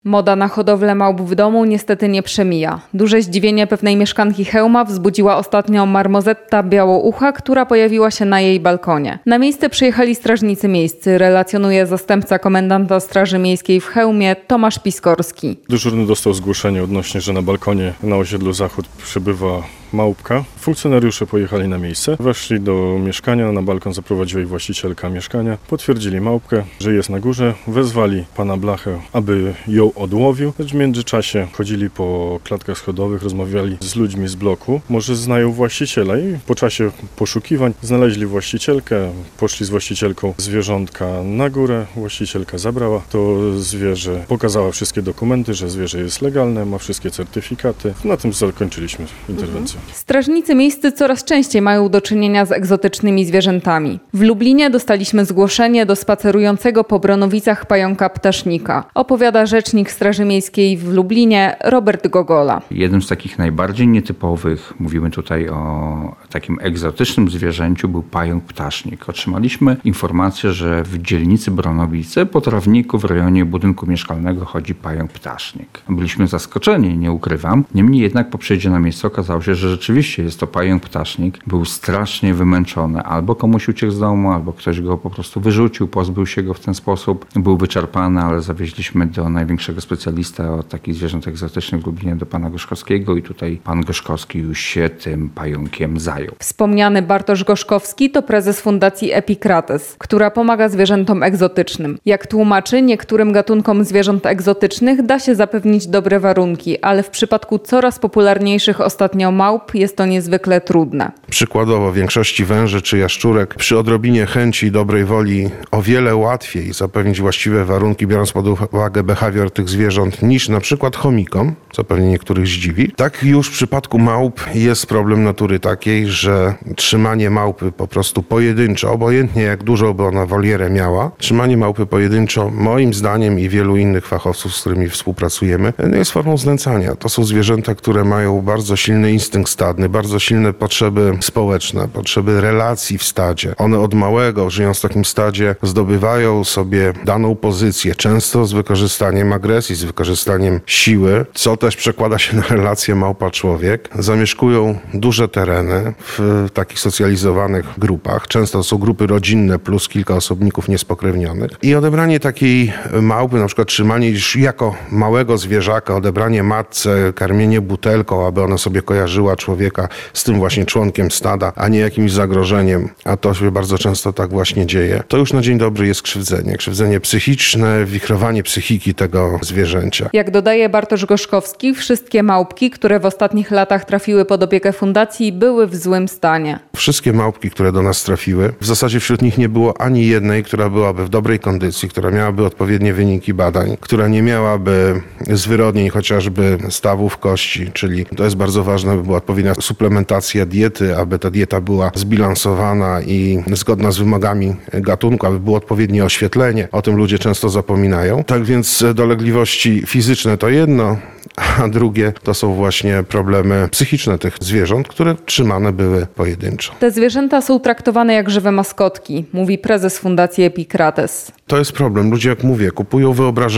Moda na hodowlę małp w domu niestety nie przemija. Duże zdziwienie pewnej mieszkanki Chełma wzbudziła ostatnio marmozetta białoucha, która pojawiła się na jej balkonie. Na miejsce przyjechali strażnicy miejscy, relacjonuje zastępca komendanta Straży Miejskiej w Chełmie Tomasz Piskorski. Dyżurny dostał zgłoszenie odnośnie, że na balkonie na osiedlu Zachód przebywa małpka. Funkcjonariusze pojechali na miejsce, weszli do mieszkania, na balkon zaprowadziła ich właścicielka mieszkania, potwierdzili małpkę, że jest na górze, wezwali pana Blachę, aby ją odłowił. W międzyczasie chodzili po klatkach schodowych, rozmawiali z ludźmi z bloku, może znają właściciela i po czasie poszukiwań znaleźli właścicielkę, poszli z właścicielką zwierzątka na górę, właścicielka zabrała to zwierzę, pokazała wszystkie dokumenty, że zwierzę jest legalne, ma wszystkie certyfikaty. Na tym zakończyliśmy interwencję. Strażnicy miejscy coraz częściej mają do czynienia z egzotycznymi zwierzętami. W Lublinie dostaliśmy zgłoszenie do spacerującego po Bronowicach pająka ptasznika. Opowiada rzecznik Straży Miejskiej w Lublinie Robert Gogola. Jednym z takich najbardziej nietypowych, mówimy tutaj o takim egzotycznym zwierzęciu, był pająk ptasznik. Otrzymaliśmy informację, że w dzielnicy Bronowice po trawniku w rejonie budynku mieszkalnego chodzi pająk ptasznik. Byliśmy zaskoczeni, nie ukrywam. Niemniej jednak po przyjeździe na miejsce okazało się, że rzeczywiście jest to pająk ptasznik. Był strasznie wymęczony. Albo komuś uciekł z domu, albo ktoś go po prostu wyrzucił, pozbył się go w ten sposób. Był wyczerpany, ale zawieźliśmy do największego specjalista od takich zwierząt egzotycznych w Lublinie, do pana Gorzkowskiego i tutaj pan Gorzkowski już się tym pająkiem zajął. Wspomniany Bartosz Gorzkowski to prezes Fundacji Epikrates, która pomaga zwierzętom egzotycznym. Jak tłumaczy, niektórym gatunkom zwierząt egzotycznych da się zapewnić dobre warunki, ale w przypadku coraz popularniejszych ostatnio małp jest to niezwykle trudne. Przykładowo większości węży czy jaszczurek przy odrobinie chęci i dobrej woli o wiele łatwiej zapewnić właściwe warunki, biorąc pod uwagę behawior tych zwierząt, niż na przykład chomikom, co pewnie niektórych zdziwi. Tak już w przypadku małp jest problem natury takiej, że trzymanie małpy po prostu pojedynczo, obojętnie jak dużo by ona wolierę miała, trzymanie małpy pojedynczo, moim zdaniem i wielu innych fachowców, z którymi współpracujemy, jest formą znęcania. To są zwierzęta, które mają bardzo silny instynkt stadny, bardzo silne potrzeby społeczne, potrzeby relacji w stadzie. One od małego, żyjąc w takim stadzie, zdobywają sobie daną pozycję, często z wykorzystaniem agresji, z wykorzystaniem siły, co też przekłada się na relację małpa-człowiek. Zamieszkują duże tereny w takich socjalizowanych grupach. Często to są grupy rodzinne plus kilka osobników niespokrewnionych. I odebranie takiej małpy, na przykład trzymanie już jako małego zwierzaka, odebranie matce, karmienie butelką, aby ona sobie kojarzyła człowieka z tym właśnie członkiem stada, a nie jakimś zagrożeniem, a to się bardzo często tak właśnie dzieje, to już na dzień dobry jest krzywdzenie. Krzywdzenie psychiczne, wichrowanie psychiki tego zwierzęcia. Jak dodaje Bartosz Gorzkowski, wszystkie małpki, które w ostatnich latach trafiły pod opiekę fundacji, były w złym stanie. Wszystkie małpki, które do nas trafiły, w zasadzie wśród nich nie było ani jednej, która byłaby w dobrej kondycji, która miałaby odpowiednie wyniki badań, która nie miałaby zwyrodnień chociażby stawów kości, czyli to jest bardzo ważne, by była odpowiednia suplementacja diety, aby ta dieta była zbilansowana i zgodna z wymogami gatunku, aby było odpowiednie oświetlenie. O tym ludzie często zapominają. Tak więc dolegliwości fizyczne to jedno, a drugie to są właśnie problemy psychiczne tych zwierząt, które trzymane były pojedynczo. Te zwierzęta są traktowane jak żywe maskotki, mówi prezes Fundacji Epikrates. To jest problem. Ludzie, jak mówię, kupują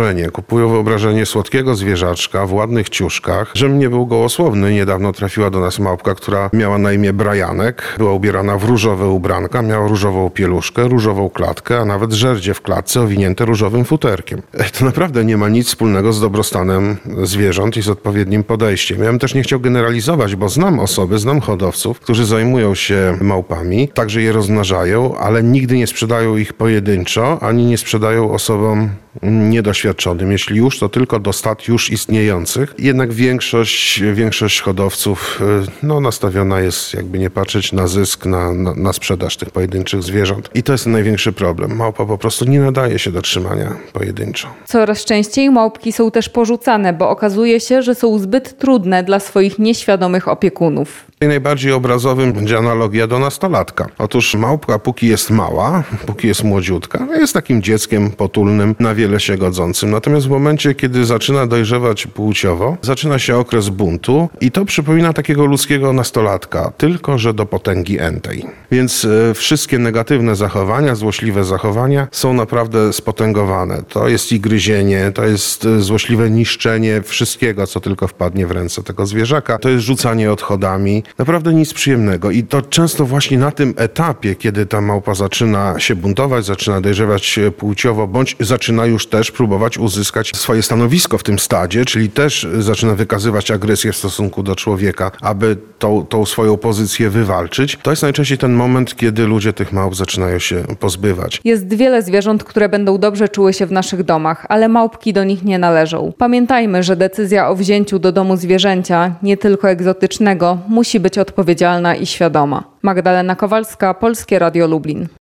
wyobrażenie słodkiego zwierzaczka w ładnych ciuszkach. Żebym nie był gołosłowny, niedawno trafiła do nas małpka, która miała na imię Brajanek. Była ubierana w różowe ubranka, miała różową pieluszkę, różową klatkę, a nawet żerdzie w klatce owinięte różowym futerkiem. To naprawdę nie ma nic wspólnego z dobrostanem zwierząt i z odpowiednim podejściem. Ja bym też nie chciał generalizować, bo znam hodowców, którzy zajmują się małpami, także je rozmnażają, ale nigdy nie sprzedają ich pojedynczo, ani nie sprzedają osobom niedoświadczonym. Jeśli już, to tylko do stad już istniejących. Jednak większość hodowców nastawiona jest, jakby nie patrzeć, na zysk, na sprzedaż tych pojedynczych zwierząt. I to jest największy problem. Małpa po prostu nie nadaje się do trzymania pojedynczo. Coraz częściej małpki są też porzucane, bo okazuje się, że są zbyt trudne dla swoich nieświadomych opiekunów. Najbardziej obrazowym będzie analogia do nastolatka. Otóż małpka, póki jest mała, póki jest młodziutka, jest takim dzieckiem potulnym, na wiele się godzącym. Natomiast w momencie, kiedy zaczyna dojrzewać płciowo, zaczyna się okres buntu i to przypomina takiego ludzkiego nastolatka, tylko że do potęgi entej. Więc wszystkie negatywne zachowania, złośliwe zachowania są naprawdę spotęgowane. To jest i gryzienie, to jest złośliwe niszczenie wszystkiego, co tylko wpadnie w ręce tego zwierzaka. To jest rzucanie odchodami. Naprawdę nic przyjemnego. I to często właśnie na tym etapie, kiedy ta małpa zaczyna się buntować, zaczyna dojrzewać płciowo, bądź zaczyna już też próbować uzyskać swoje stanowisko w tym stadzie, czyli też zaczyna wykazywać agresję w stosunku do człowieka, aby tą swoją pozycję wywalczyć. To jest najczęściej ten moment, kiedy ludzie tych małp zaczynają się pozbywać. Jest wiele zwierząt, które będą dobrze czuły się w naszych domach, ale małpki do nich nie należą. Pamiętajmy, że decyzja o wzięciu do domu zwierzęcia, nie tylko egzotycznego, musi być odpowiedzialna i świadoma. Magdalena Kowalska, Polskie Radio Lublin.